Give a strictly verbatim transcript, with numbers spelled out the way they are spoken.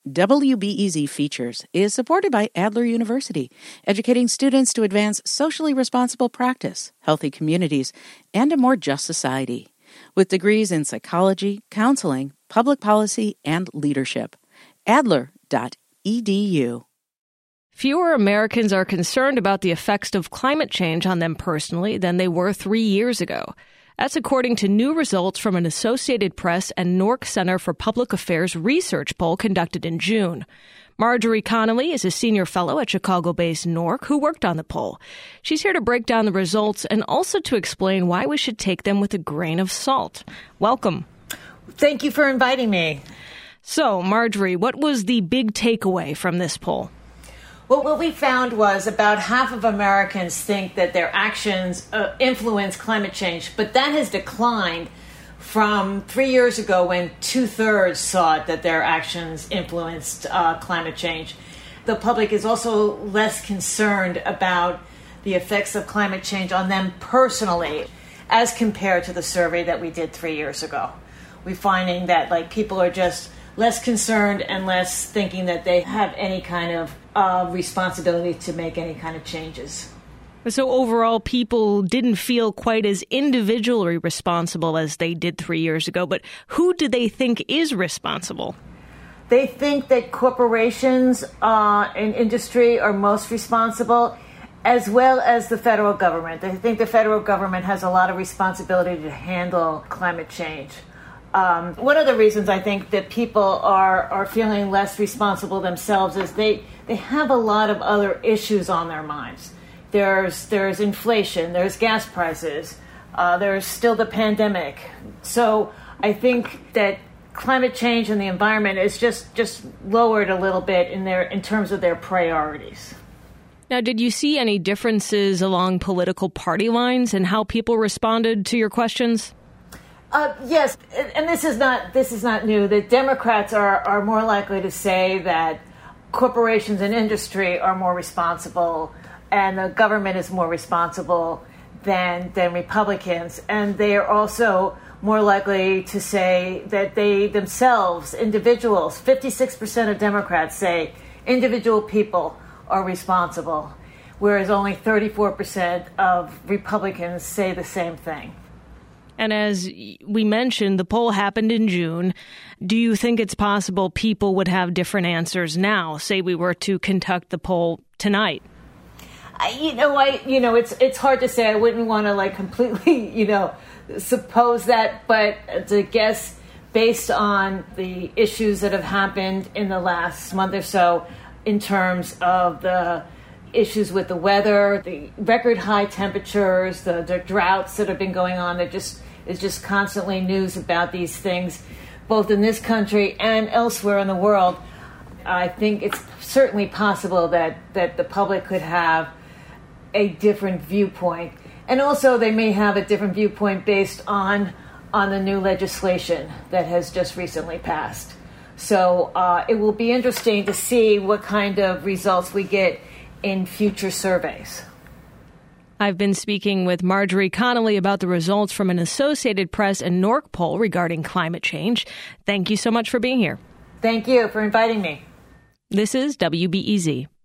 W B E Z Features is supported by Adler University, educating students to advance socially responsible practice, healthy communities, and a more just society. With degrees in psychology, counseling, public policy, and leadership. Adler dot e d u. Fewer Americans are concerned about the effects of climate change on them personally than they were three years ago. That's according to new results from an Associated Press and N O R C Center for Public Affairs research poll conducted in June. Marjorie Connolly is a senior fellow at Chicago-based N O R C who worked on the poll. She's here to break down the results and also to explain why we should take them with a grain of salt. Welcome. Thank you for inviting me. So, Marjorie, what was the big takeaway from this poll? Well, what we found was about half of Americans think that their actions uh, influence climate change, but that has declined from three years ago when two-thirds thought that their actions influenced uh, climate change. The public is also less concerned about the effects of climate change on them personally as compared to the survey that we did three years ago. We're finding that like people are just less concerned and less thinking that they have any kind of uh, responsibility to make any kind of changes. So overall, people didn't feel quite as individually responsible as they did three years ago. But who do they think is responsible? They think that corporations uh, and industry are most responsible, as well as the federal government. They think the federal government has a lot of responsibility to handle climate change. Um, one of the reasons I think that people are, are feeling less responsible themselves is they, they have a lot of other issues on their minds. There's there's inflation, there's gas prices, uh, there's still the pandemic. So I think that climate change and the environment is just, just lowered a little bit in their in terms of their priorities. Now, did you see any differences along political party lines and how people responded to your questions? Uh, yes, and this is not this is not new. The Democrats are, are more likely to say that corporations and industry are more responsible and the government is more responsible than than Republicans. And they are also more likely to say that they themselves, individuals, fifty-six percent of Democrats say individual people are responsible, whereas only thirty-four percent of Republicans say the same thing. And as we mentioned, the poll happened in June. Do you think it's possible people would have different answers now? Say we were to conduct the poll tonight. I, you know, I you know it's it's hard to say. I wouldn't want to like completely you know suppose that, but to guess based on the issues that have happened in the last month or so, in terms of the issues with the weather, the record high temperatures, the, the droughts that have been going on. There just is just constantly news about these things, both in this country and elsewhere in the world. I think it's certainly possible that, that the public could have a different viewpoint. And also they may have a different viewpoint based on, on the new legislation that has just recently passed. So uh, it will be interesting to see what kind of results we get in future surveys. I've been speaking with Marjorie Connolly about the results from an Associated Press and N O R C poll regarding climate change. Thank you so much for being here. Thank you for inviting me. This is W B E Z.